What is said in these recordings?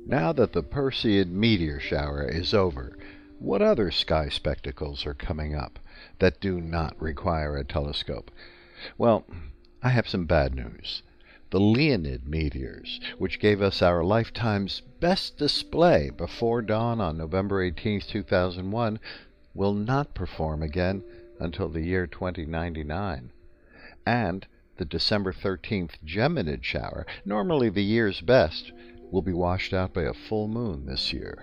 Now that the Perseid meteor shower is over, what other sky spectacles are coming up that do not require a telescope? Well, I have some bad news. The Leonid meteors, which gave us our lifetime's best display before dawn on November 18, 2001, will not perform again until the year 2099. And the December 13th Geminid shower, normally the year's best, will be washed out by a full moon this year.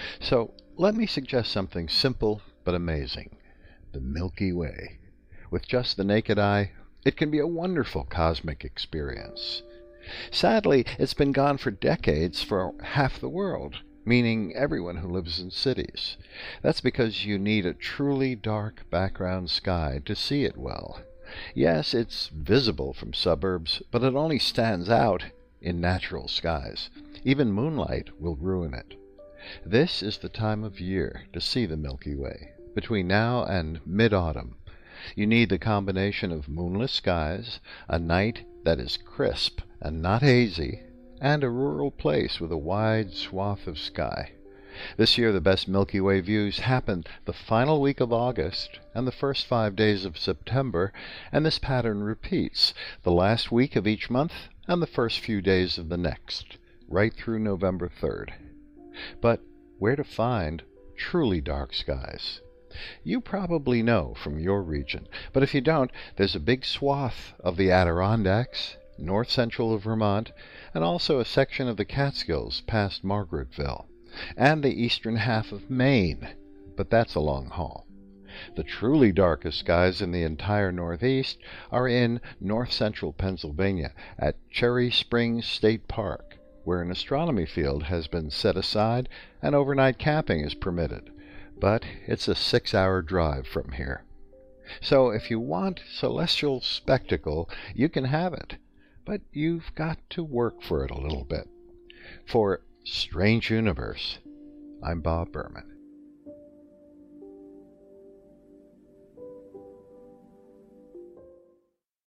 So let me suggest something simple but amazing: the Milky Way. With just the naked eye, it can be a wonderful cosmic experience. Sadly, it's been gone for decades for half the world, meaning everyone who lives in cities. That's because you need a truly dark background sky to see it well. Yes, it's visible from suburbs, but it only stands out in natural skies. Even moonlight will ruin it. This is the time of year to see the Milky Way, between now and mid-autumn. You need the combination of moonless skies, a night that is crisp and not hazy, and a rural place with a wide swath of sky. This year the best Milky Way views happen the final week of August and the first 5 days of September, and this pattern repeats the last week of each month and the first few days of the next, right through November 3rd. But where to find truly dark skies? You probably know from your region, but if you don't, there's a big swath of the Adirondacks, north-central of Vermont, and also a section of the Catskills past Margaretville, and the eastern half of Maine, but that's a long haul. The truly darkest skies in the entire Northeast are in north-central Pennsylvania at Cherry Springs State Park, where an astronomy field has been set aside and overnight camping is permitted. But it's a 6-hour drive from here. So if you want celestial spectacle, you can have it, but you've got to work for it a little bit. For Strange Universe, I'm Bob Berman.